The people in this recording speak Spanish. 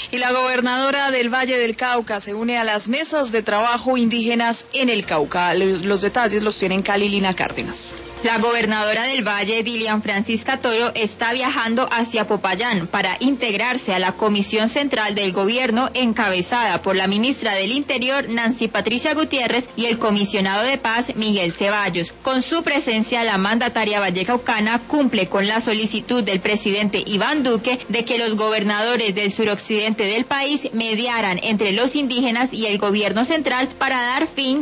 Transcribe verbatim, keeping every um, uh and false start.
Y la gobernadora del Valle del Cauca se une a las mesas de trabajo indígenas en el Cauca. Los, los detalles los tiene Cali Lina Cárdenas. La gobernadora del Valle, Dilian Francisca Toro, está viajando hacia Popayán para integrarse a la Comisión Central del Gobierno encabezada por la ministra del Interior, Nancy Patricia Gutiérrez, y el comisionado de Paz, Miguel Ceballos. Con su presencia, la mandataria vallecaucana cumple con la solicitud del presidente Iván Duque de que los gobernadores del suroccidente del país mediaran entre los indígenas y el gobierno central para dar fin